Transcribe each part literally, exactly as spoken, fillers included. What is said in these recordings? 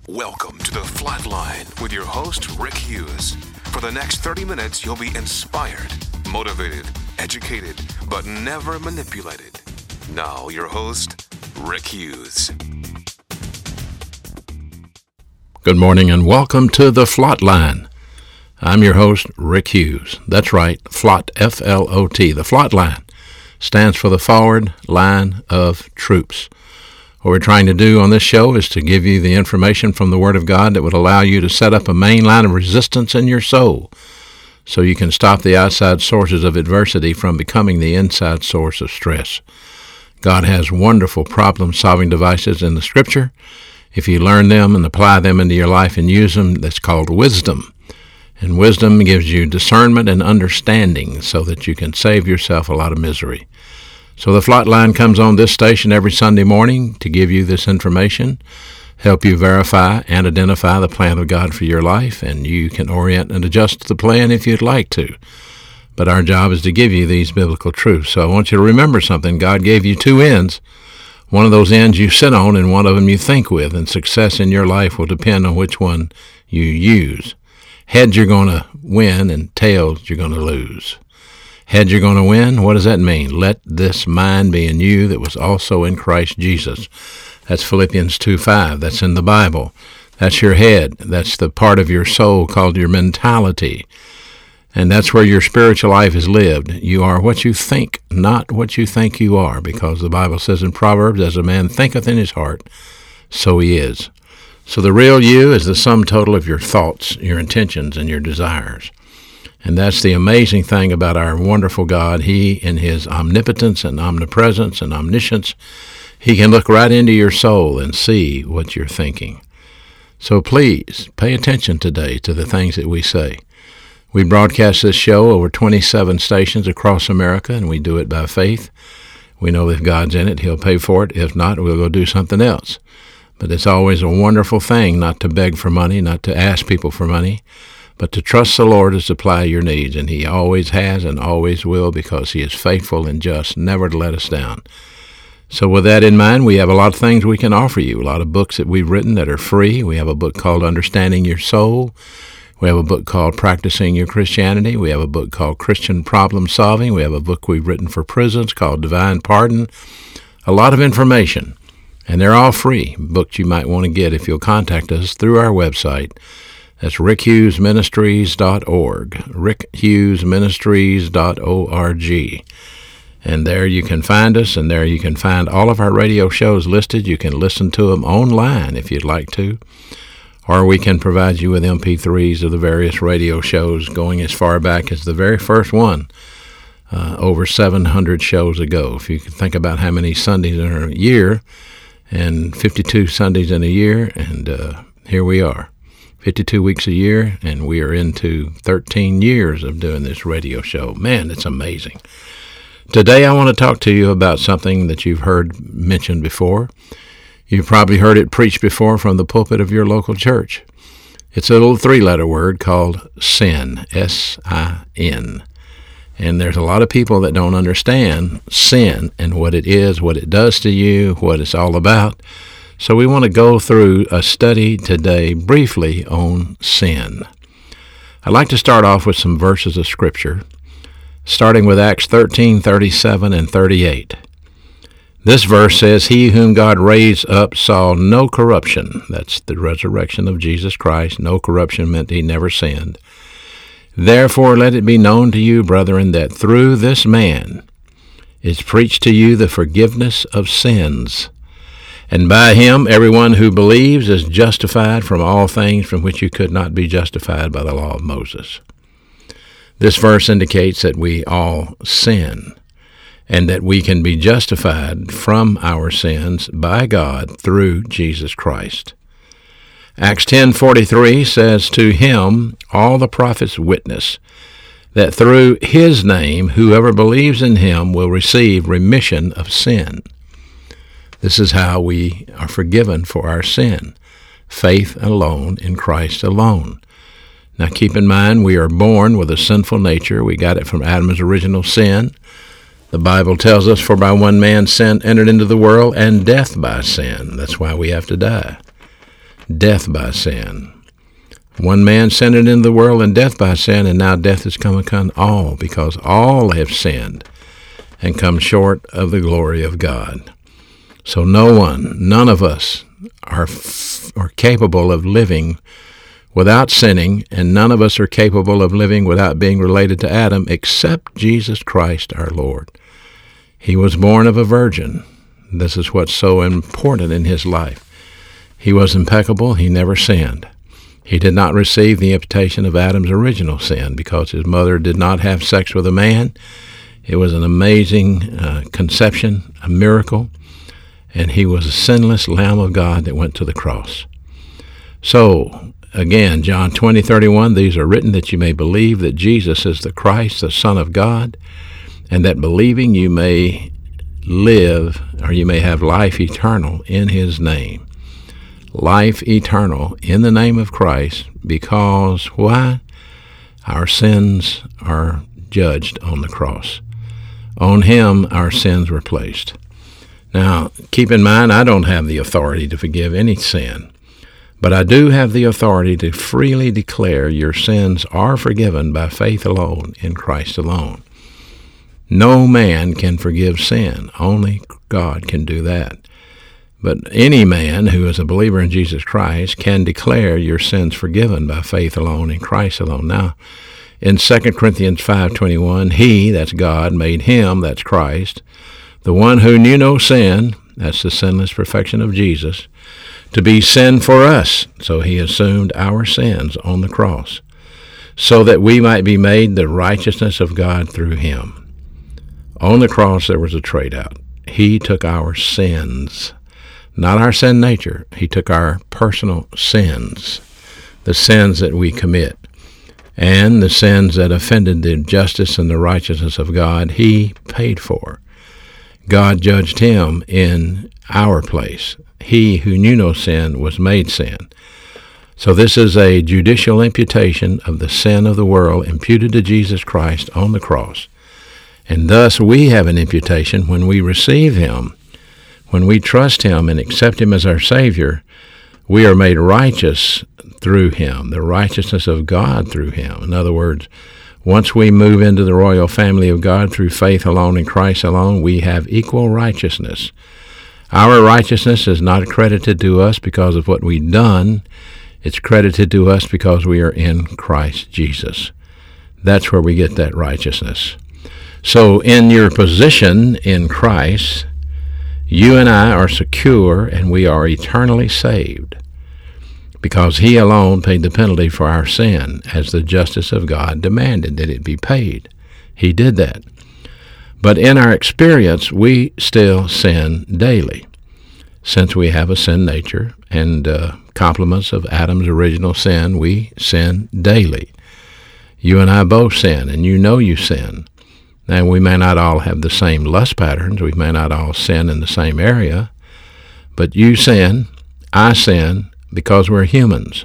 Welcome to The Flatline with your host, Rick Hughes. For the next thirty minutes, you'll be inspired, motivated, educated, but never manipulated. Now, your host, Rick Hughes. Good morning and welcome to The Flatline. I'm your host, Rick Hughes. That's right, FLOT, F L O T. The Flatline stands for the Forward Line of Troops. What we're trying to do on this show is to give you the information from the Word of God that would allow you to set up a main line of resistance in your soul so you can stop the outside sources of adversity from becoming the inside source of stress. God has wonderful problem-solving devices in the Scripture. If you learn them and apply them into your life and use them, that's called wisdom. And wisdom gives you discernment and understanding so that you can save yourself a lot of misery. So the Flatline comes on this station every Sunday morning to give you this information, help you verify and identify the plan of God for your life, and you can orient and adjust the plan if you'd like to. But our job is to give you these biblical truths. So I want you to remember something. God gave you two ends. One of those ends you sit on and one of them you think with, and success in your life will depend on which one you use. Heads you're going to win and tails you're going to lose. Heads you're going to win, what does that mean? Let this mind be in you that was also in Christ Jesus. That's Philippians two five. That's in the Bible. That's your head. That's the part of your soul called your mentality. And that's where your spiritual life is lived. You are what you think, not what you think you are, because the Bible says in Proverbs, as a man thinketh in his heart, so he is. So the real you is the sum total of your thoughts, your intentions, and your desires. And that's the amazing thing about our wonderful God. He, in his omnipotence and omnipresence and omniscience, he can look right into your soul and see what you're thinking. So please, pay attention today to the things that we say. We broadcast this show over twenty-seven stations across America, and we do it by faith. We know if God's in it, he'll pay for it. If not, we'll go do something else. But it's always a wonderful thing not to beg for money, not to ask people for money, but to trust the Lord to supply your needs, and he always has and always will, because he is faithful and just, never to let us down. So with that in mind, we have a lot of things we can offer you, a lot of books that we've written that are free. We have a book called Understanding Your Soul. We have a book called Practicing Your Christianity. We have a book called Christian Problem Solving. We have a book we've written for prisons called Divine Pardon. A lot of information, and they're all free, books you might want to get if you'll contact us through our website. That's rick hughes ministries dot org, rick hughes ministries dot org. And there you can find us, and there you can find all of our radio shows listed. You can listen to them online if you'd like to, or we can provide you with M P threes of the various radio shows going as far back as the very first one, uh, over seven hundred shows ago. If you can think about how many Sundays in a year, and fifty-two Sundays in a year, and uh, here we are. fifty-two weeks a year, and we are into thirteen years of doing this radio show. Man, it's amazing. Today I want to talk to you about something that you've heard mentioned before. You've probably heard it preached before from the pulpit of your local church. It's a little three-letter word called sin, S I N. And there's a lot of people that don't understand sin and what it is, what it does to you, what it's all about. So we want to go through a study today briefly on sin. I'd like to start off with some verses of Scripture, starting with Acts thirteen, thirty-seven and thirty-eight. This verse says, "He whom God raised up saw no corruption." That's the resurrection of Jesus Christ. No corruption meant he never sinned. "Therefore let it be known to you, brethren, that through this man is preached to you the forgiveness of sins. And by him everyone who believes is justified from all things from which you could not be justified by the law of Moses." This verse indicates that we all sin, and that we can be justified from our sins by God through Jesus Christ. Acts ten forty-three says, "To him all the prophets witness that through his name whoever believes in him will receive remission of sin." This is how we are forgiven for our sin. Faith alone in Christ alone. Now keep in mind, we are born with a sinful nature. We got it from Adam's original sin. The Bible tells us, "For by one man sin entered into the world, and death by sin." That's why we have to die. death by sin. One man sent it into the world, and death by sin, and now death has come upon all, because all have sinned and come short of the glory of God. So no one, none of us are, f- are capable of living without sinning, and none of us are capable of living without being related to Adam, except Jesus Christ our Lord. He was born of a virgin. This is what's so important in his life. He was impeccable. He never sinned. He did not receive the imputation of Adam's original sin because his mother did not have sex with a man. It was an amazing uh, conception, a miracle, and he was a sinless Lamb of God that went to the cross. So, again, John twenty thirty-one, these are written that you may believe that Jesus is the Christ, the Son of God, and that believing you may live, or you may have life eternal in his name. Life eternal in the name of Christ, because why? Our sins are judged on the cross. On him our sins were placed. Now, keep in mind, I don't have the authority to forgive any sin, but I do have the authority to freely declare your sins are forgiven by faith alone in Christ alone. No man can forgive sin. Only God can do that. But any man who is a believer in Jesus Christ can declare your sins forgiven by faith alone in Christ alone. Now, in Second Corinthians five twenty-one, he, that's God, made him, that's Christ, the one who knew no sin, that's the sinless perfection of Jesus, to be sin for us. So he assumed our sins on the cross, so that we might be made the righteousness of God through him. On the cross there was a trade-out. He took our sins, not our sin nature. He took our personal sins, the sins that we commit, and the sins that offended the justice and the righteousness of God, he paid for. God judged him in our place. He who knew no sin was made sin. So this is a judicial imputation of the sin of the world imputed to Jesus Christ on the cross. And thus we have an imputation when we receive him. When we trust him and accept him as our Savior, we are made righteous through him, the righteousness of God through him. In other words, once we move into the royal family of God through faith alone in Christ alone, we have equal righteousness. Our righteousness is not credited to us because of what we've done. It's credited to us because we are in Christ Jesus. That's where we get that righteousness. So in your position in Christ, you and I are secure, and we are eternally saved, because he alone paid the penalty for our sin, as the justice of God demanded that it be paid. He did that. But in our experience, we still sin daily, since we have a sin nature and uh, complements of Adam's original sin. We sin daily. You and I both sin, and you know you sin. Now, we may not all have the same lust patterns. We may not all sin in the same area. But you sin, I sin, because we're humans.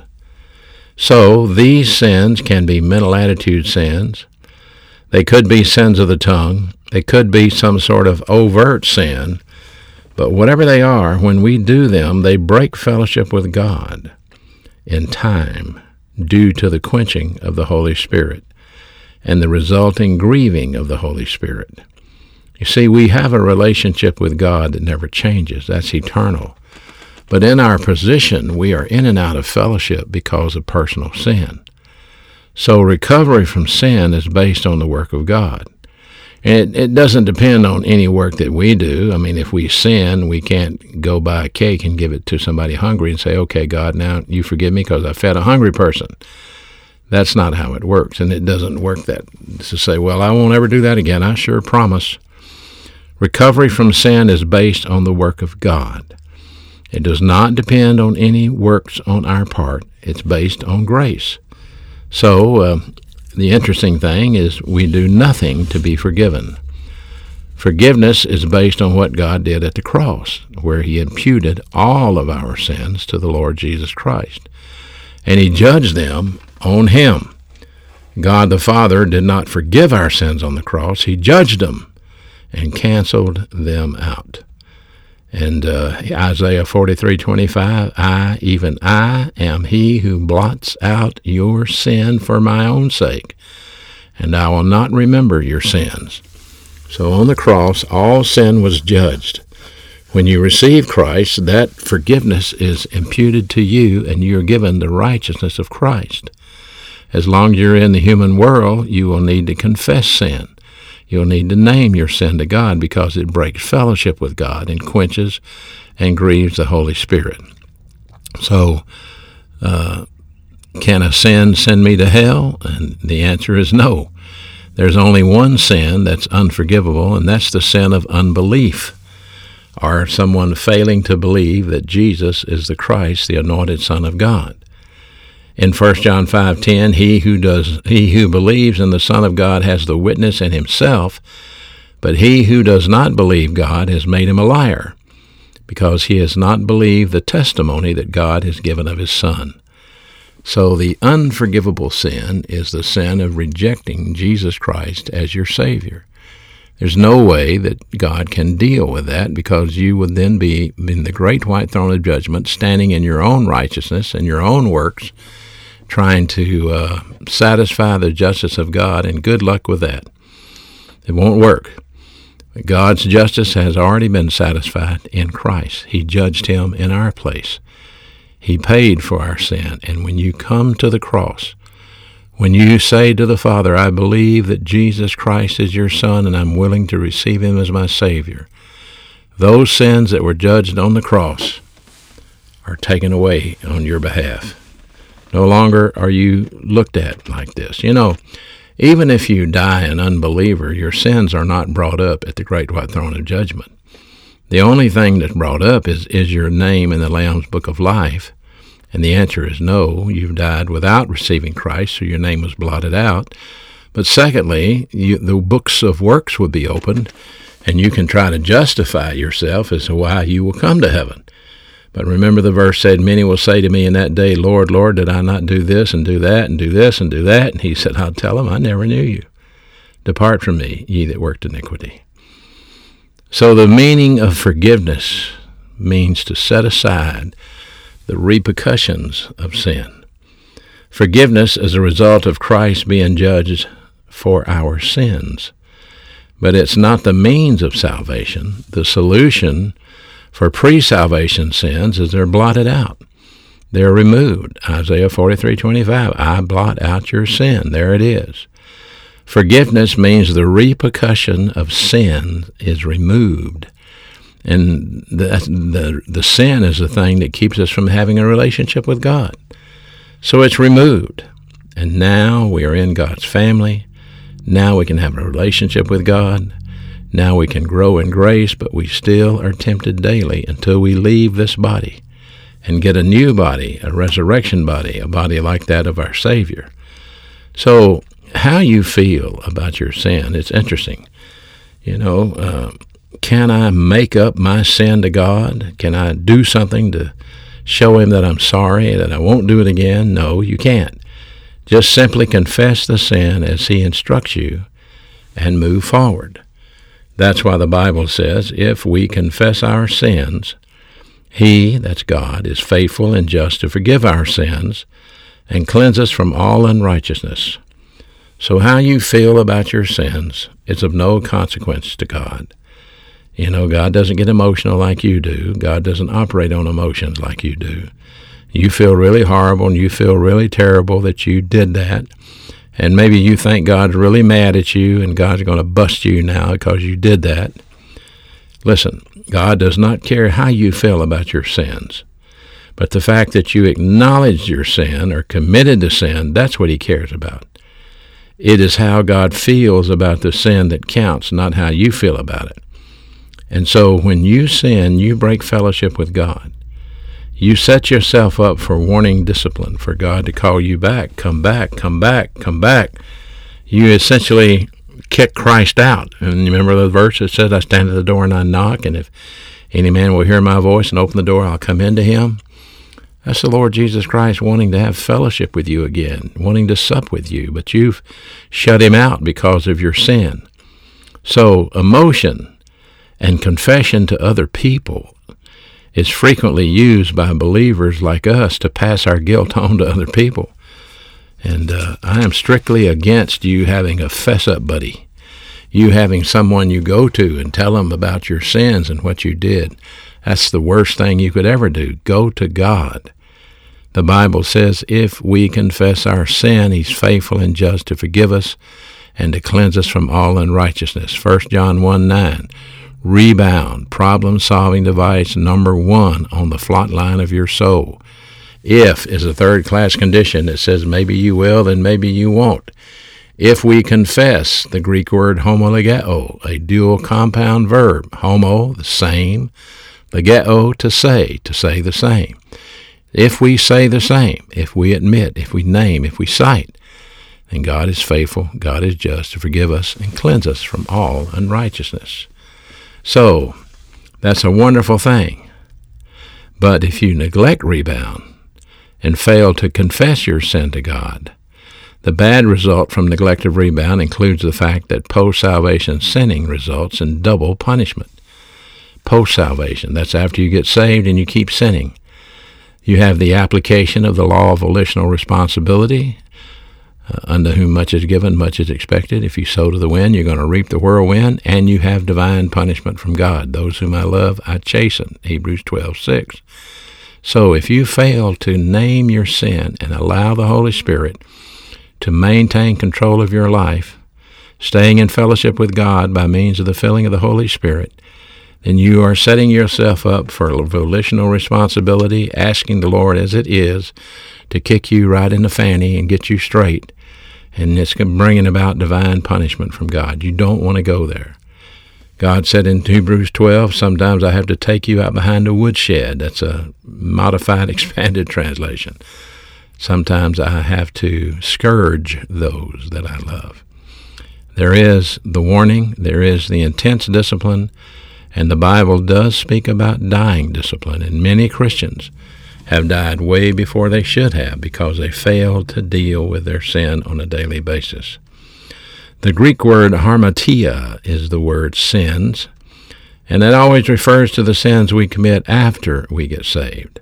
So these sins can be mental attitude sins. They could be sins of the tongue. They could be some sort of overt sin. But whatever they are, when we do them, they break fellowship with God in time due to the quenching of the Holy Spirit and the resulting grieving of the Holy Spirit. You see, we have a relationship with God that never changes. That's eternal. But in our position, we are in and out of fellowship because of personal sin. So recovery from sin is based on the work of God. And it, it doesn't depend on any work that we do. I mean, if we sin, we can't go buy a cake and give it to somebody hungry and say, okay, God, now you forgive me because I fed a hungry person. That's not how it works, and it doesn't work that to say, well, I won't ever do that again. I sure promise. Recovery from sin is based on the work of God. It does not depend on any works on our part. It's based on grace. So uh, the interesting thing is we do nothing to be forgiven. Forgiveness is based on what God did at the cross, where he imputed all of our sins to the Lord Jesus Christ, and he judged them on him. God the Father did not forgive our sins on the cross. He judged them and canceled them out. And uh, Isaiah forty-three twenty-five, I, even I, am he who blots out your sin for my own sake, and I will not remember your sins. So on the cross, all sin was judged. When you receive Christ, that forgiveness is imputed to you, and you're given the righteousness of Christ. As long as you're in the human world, you will need to confess sin. You'll need to name your sin to God, because it breaks fellowship with God and quenches and grieves the Holy Spirit. So, uh, can a sin send me to hell? And the answer is no. There's only one sin that's unforgivable, and that's the sin of unbelief, or someone failing to believe that Jesus is the Christ, the anointed Son of God. In First John five ten, he who does he who believes in the Son of God has the witness in himself, but he who does not believe God has made him a liar, because he has not believed the testimony that God has given of his Son. So the unforgivable sin is the sin of rejecting Jesus Christ as your Savior. There's no way that God can deal with that, because you would then be in the great white throne of judgment, standing in your own righteousness and your own works, trying to uh, satisfy the justice of God, and good luck with that. It won't work. God's justice has already been satisfied in Christ. He judged him in our place. He paid for our sin. And when you come to the cross, when you say to the Father, I believe that Jesus Christ is your Son, and I'm willing to receive him as my Savior, those sins that were judged on the cross are taken away on your behalf. No longer are you looked at like this. You know, even if you die an unbeliever, your sins are not brought up at the great white throne of judgment. The only thing that's brought up is, is your name in the Lamb's Book of Life. And the answer is no, you've died without receiving Christ, so your name was blotted out. But secondly, you, the books of works will be opened, and you can try to justify yourself as to why you will come to heaven. But remember, the verse said, many will say to me in that day, Lord, Lord, did I not do this and do that and do this and do that? And he said, I'll tell them, I never knew you. Depart from me, ye that worked iniquity. So the meaning of forgiveness means to set aside the repercussions of sin. Forgiveness is a result of Christ being judged for our sins. But it's not the means of salvation. The solution for pre-salvation sins is they're blotted out. They're removed. Isaiah forty-three twenty-five, I blot out your sin. There it is. Forgiveness means the repercussion of sin is removed. And the, the, the sin is the thing that keeps us from having a relationship with God. So it's removed. And now we are in God's family. Now we can have a relationship with God. Now we can grow in grace, but we still are tempted daily until we leave this body and get a new body, a resurrection body, a body like that of our Savior. So how you feel about your sin, it's interesting. You know, uh, can I make up my sin to God? Can I do something to show him that I'm sorry, that I won't do it again? No, you can't. Just simply confess the sin as he instructs you and move forward. That's why the Bible says, if we confess our sins, he, that's God, is faithful and just to forgive our sins and cleanse us from all unrighteousness. So how you feel about your sins is of no consequence to God. You know, God doesn't get emotional like you do. God doesn't operate on emotions like you do. You feel really horrible and you feel really terrible that you did that. And maybe you think God's really mad at you and God's going to bust you now because you did that. Listen, God does not care how you feel about your sins. But the fact that you acknowledged your sin or committed to sin, that's what he cares about. It is how God feels about the sin that counts, not how you feel about it. And so when you sin, you break fellowship with God. You set yourself up for warning discipline, for God to call you back, come back, come back, come back. You essentially kick Christ out. And you remember the verse that says, I stand at the door and I knock, and if any man will hear my voice and open the door, I'll come into him. That's the Lord Jesus Christ wanting to have fellowship with you again, wanting to sup with you, but you've shut him out because of your sin. So emotion And confession to other people is frequently used by believers like us to pass our guilt on to other people. And uh, I am strictly against you having a fess-up buddy, you having someone you go to and tell them about your sins and what you did. That's the worst thing you could ever do. Go to God. The Bible says if we confess our sin, he's faithful and just to forgive us and to cleanse us from all unrighteousness. First John one nine. Rebound, problem-solving device number one on the flot line of your soul. If is a third-class condition that says maybe you will, then maybe you won't. If we confess, the Greek word homologeo, a dual compound verb, homo, the same, legeo, to say, to say the same. If we say the same, if we admit, if we name, if we cite, then God is faithful, God is just to forgive us and cleanse us from all unrighteousness. So, that's a wonderful thing. But if you neglect rebound and fail to confess your sin to God, the bad result from neglect of rebound includes the fact that post-salvation sinning results in double punishment. Post-salvation, that's after you get saved and you keep sinning. You have the application of the law of volitional responsibility. Uh, unto whom much is given, much is expected. If you sow to the wind, you're going to reap the whirlwind, and you have divine punishment from God. Those whom I love, I chasten, Hebrews twelve six. So if you fail to name your sin and allow the Holy Spirit to maintain control of your life, staying in fellowship with God by means of the filling of the Holy Spirit, then you are setting yourself up for volitional responsibility, asking the Lord as it is to kick you right in the fanny and get you straight. And it's bringing about divine punishment from God. You don't want to go there. God said in Hebrews twelve, sometimes I have to take you out behind a woodshed. That's a modified, expanded translation. Sometimes I have to scourge those that I love. There is the warning, there is the intense discipline, and the Bible does speak about dying discipline. And many Christians have died way before they should have because they failed to deal with their sin on a daily basis. The Greek word harmatia is the word sins, and that always refers to the sins we commit after we get saved.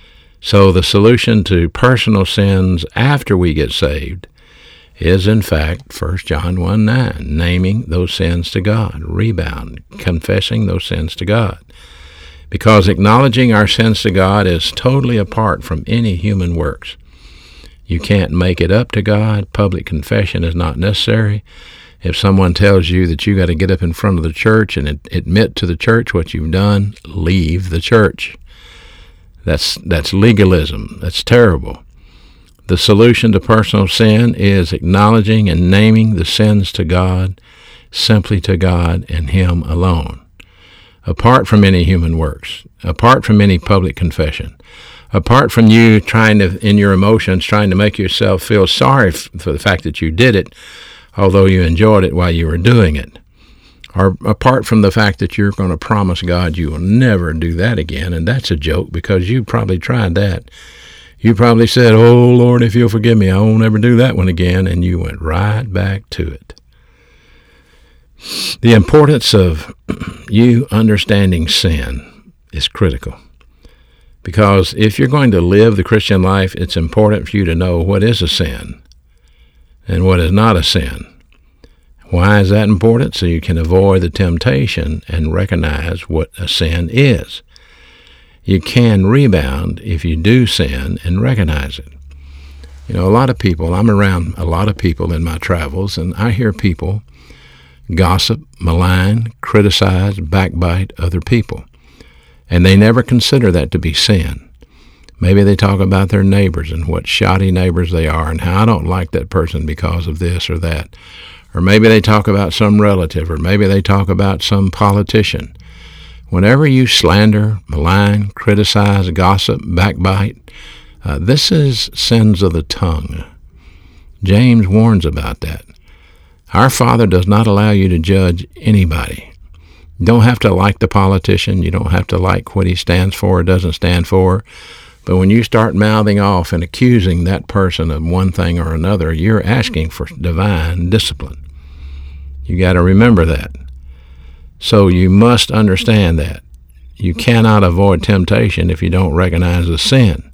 So the solution to personal sins after we get saved is, in fact, First John one nine, naming those sins to God, rebound, confessing those sins to God. Because acknowledging our sins to God is totally apart from any human works. You can't make it up to God. Public confession is not necessary. If someone tells you that you got to get up in front of the church and admit to the church what you've done, leave the church. That's that's legalism. That's terrible. The solution to personal sin is acknowledging and naming the sins to God, simply to God and Him alone. Apart from any human works, apart from any public confession, apart from you trying to, in your emotions, trying to make yourself feel sorry f- for the fact that you did it, although you enjoyed it while you were doing it, or apart from the fact that you're going to promise God you will never do that again, and that's a joke because you probably tried that. You probably said, oh, Lord, if you'll forgive me, I won't ever do that one again, and you went right back to it. The importance of you understanding sin is critical, because if you're going to live the Christian life, it's important for you to know what is a sin and what is not a sin. Why is that important? So you can avoid the temptation and recognize what a sin is. You can rebound if you do sin and recognize it. You know, a lot of people, I'm around a lot of people in my travels, and I hear people gossip, malign, criticize, backbite other people. And they never consider that to be sin. Maybe they talk about their neighbors and what shoddy neighbors they are and how I don't like that person because of this or that. Or maybe they talk about some relative, or maybe they talk about some politician. Whenever you slander, malign, criticize, gossip, backbite, uh, this is sins of the tongue. James warns about that. Our Father does not allow you to judge anybody. You don't have to like the politician. You don't have to like what he stands for or doesn't stand for. But when you start mouthing off and accusing that person of one thing or another, you're asking for divine discipline. You got to remember that. So you must understand that. You cannot avoid temptation if you don't recognize the sin.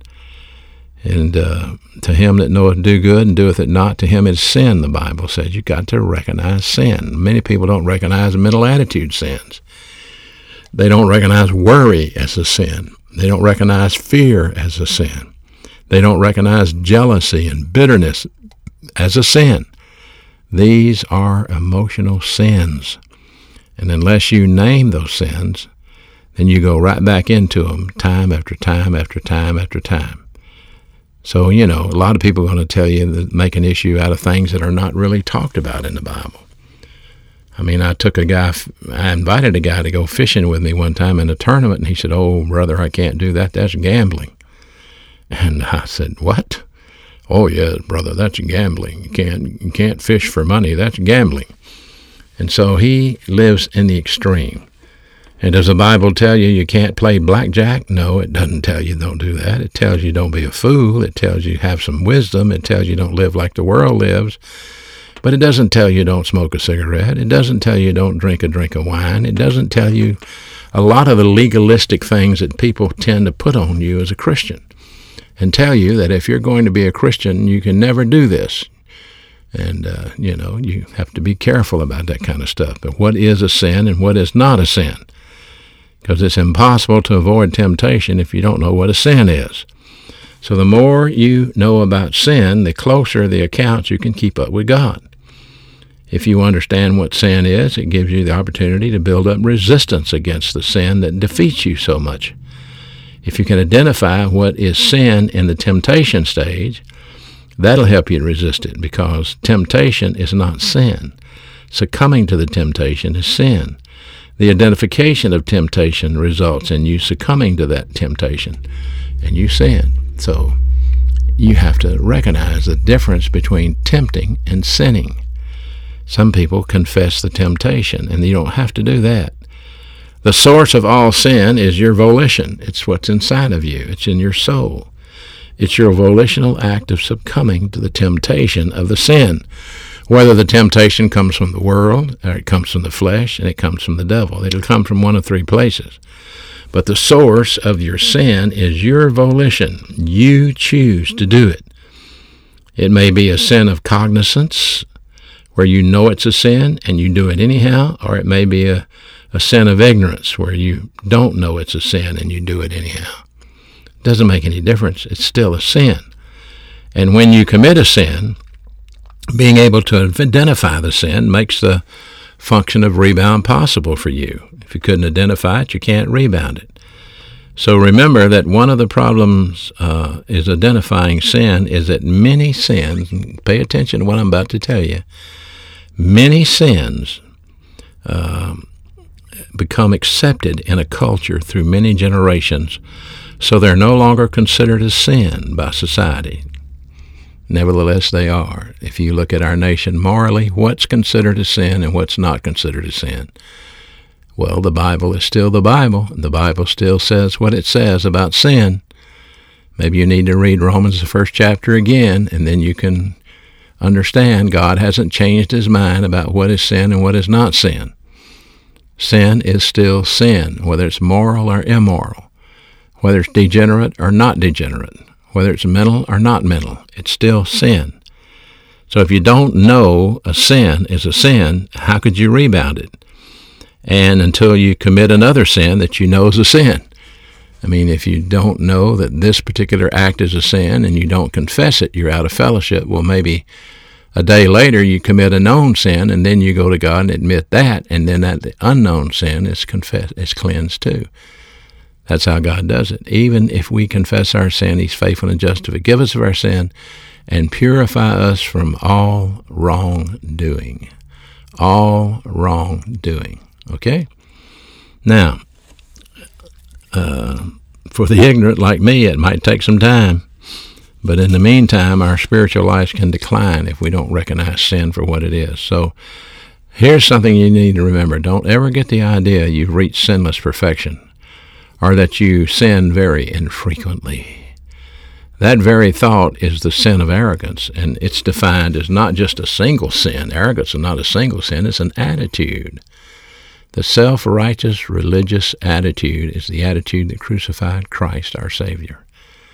And uh, to him that knoweth do good and doeth it not, to him is sin, the Bible says. You've got to recognize sin. Many people don't recognize mental attitude sins. They don't recognize worry as a sin. They don't recognize fear as a sin. They don't recognize jealousy and bitterness as a sin. These are emotional sins. And unless you name those sins, then you go right back into them time after time after time after time. So, you know, a lot of people are going to tell you that make an issue out of things that are not really talked about in the Bible. I mean, I took a guy, I invited a guy to go fishing with me one time in a tournament, and he said, "Oh, brother, I can't do that. That's gambling." And I said, "What?" "Oh, yeah, brother, that's gambling. You can't, you can't fish for money. That's gambling." And so he lives in the extreme. And does the Bible tell you you can't play blackjack? No, it doesn't tell you don't do that. It tells you don't be a fool. It tells you have some wisdom. It tells you don't live like the world lives. But it doesn't tell you don't smoke a cigarette. It doesn't tell you don't drink a drink of wine. It doesn't tell you a lot of the legalistic things that people tend to put on you as a Christian, and tell you that if you're going to be a Christian, you can never do this. And, uh, you know, you have to be careful about that kind of stuff. But what is a sin and what is not a sin? Because it's impossible to avoid temptation if you don't know what a sin is. So the more you know about sin, the closer the accounts you can keep up with God. If you understand what sin is, it gives you the opportunity to build up resistance against the sin that defeats you so much. If you can identify what is sin in the temptation stage, that'll help you to resist it, because temptation is not sin. Succumbing to the temptation is sin. The identification of temptation results in you succumbing to that temptation, and you sin. So you have to recognize the difference between tempting and sinning. Some people confess the temptation, and you don't have to do that. The source of all sin is your volition. It's what's inside of you. It's in your soul. It's your volitional act of succumbing to the temptation of the sin. Whether the temptation comes from the world, or it comes from the flesh, and it comes from the devil. It'll come from one of three places. But the source of your sin is your volition. You choose to do it. It may be a sin of cognizance, where you know it's a sin and you do it anyhow, or it may be a, a sin of ignorance, where you don't know it's a sin and you do it anyhow. It doesn't make any difference. It's still a sin. And when you commit a sin, being able to identify the sin makes the function of rebound possible for you. If you couldn't identify it, you can't rebound it. So remember that one of the problems uh, is identifying sin is that many sins, and pay attention to what I'm about to tell you, many sins uh, become accepted in a culture through many generations, so they're no longer considered a sin by society. Nevertheless, they are. If you look at our nation morally, what's considered a sin and what's not considered a sin? Well, the Bible is still the Bible. The Bible still says what it says about sin. Maybe you need to read Romans, the first chapter again, and then you can understand God hasn't changed his mind about what is sin and what is not sin. Sin is still sin, whether it's moral or immoral, whether it's degenerate or not degenerate, whether it's mental or not mental. It's still sin. So if you don't know a sin is a sin, how could you rebound it? And until you commit another sin that you know is a sin. I mean, if you don't know that this particular act is a sin and you don't confess it, you're out of fellowship. Well, maybe a day later you commit a known sin, and then you go to God and admit that, and then that the unknown sin is confessed, is cleansed too. That's how God does it. Even if we confess our sin, he's faithful and just to forgive us of our sin and purify us from all wrongdoing. All wrongdoing. Okay? Now, uh, for the ignorant like me, it might take some time. But in the meantime, our spiritual lives can decline if we don't recognize sin for what it is. So here's something you need to remember. Don't ever get the idea you've reached sinless perfection, or that you sin very infrequently. That very thought is the sin of arrogance, and it's defined as not just a single sin. Arrogance is not a single sin, it's an attitude. The self-righteous religious attitude is the attitude that crucified Christ our Savior.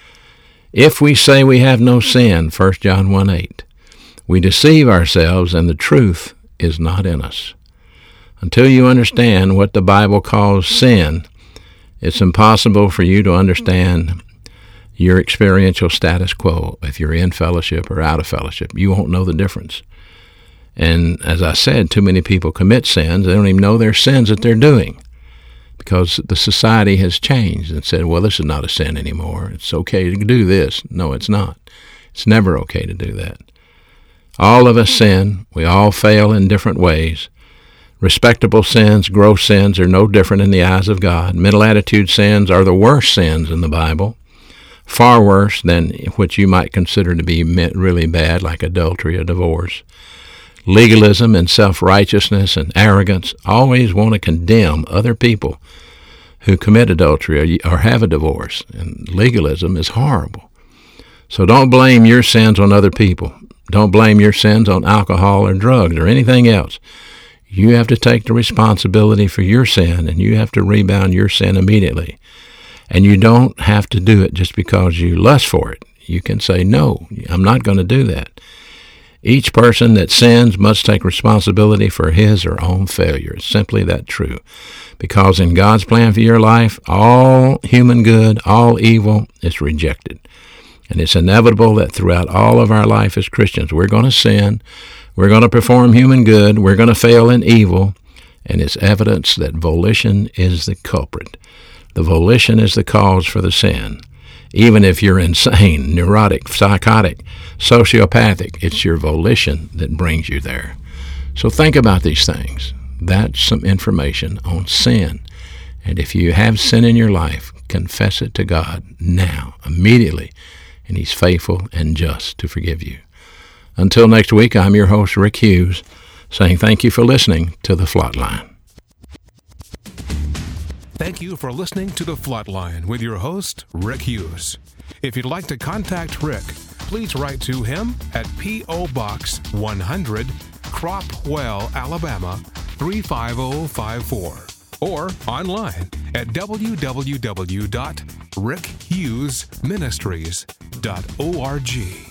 If we say we have no sin, First John one eight, we deceive ourselves and the truth is not in us. Until you understand what the Bible calls sin, it's impossible for you to understand your experiential status quo. If you're in fellowship or out of fellowship, you won't know the difference. And as I said, too many people commit sins. They don't even know their sins that they're doing because the society has changed and said, well, this is not a sin anymore. It's okay to do this. No, it's not. It's never okay to do that. All of us sin. We all fail in different ways. Respectable sins, gross sins, are no different in the eyes of God. Mental attitude sins are the worst sins in the Bible, far worse than what you might consider to be really bad, like adultery or divorce. Legalism and self-righteousness and arrogance always want to condemn other people who commit adultery or have a divorce, and legalism is horrible. So don't blame your sins on other people. Don't blame your sins on alcohol or drugs or anything else. You have to take the responsibility for your sin, and you have to rebound your sin immediately. And you don't have to do it just because you lust for it. You can say, no, I'm not going to do that. Each person that sins must take responsibility for his or own failure. It's simply that true. Because in God's plan for your life, all human good, all evil is rejected. And it's inevitable that throughout all of our life as Christians, we're going to sin, we're going to perform human good, we're going to fail in evil, and it's evidence that volition is the culprit. The volition is the cause for the sin. Even if you're insane, neurotic, psychotic, sociopathic, it's your volition that brings you there. So think about these things. That's some information on sin. And if you have sin in your life, confess it to God now, immediately, and He's faithful and just to forgive you. Until next week, I'm your host, Rick Hughes, saying thank you for listening to The Flatline. Thank you for listening to The Flatline with your host, Rick Hughes. If you'd like to contact Rick, please write to him at P O. Box one hundred, Cropwell, Alabama three five zero five four, or online at w w w dot rick hughes ministries dot org.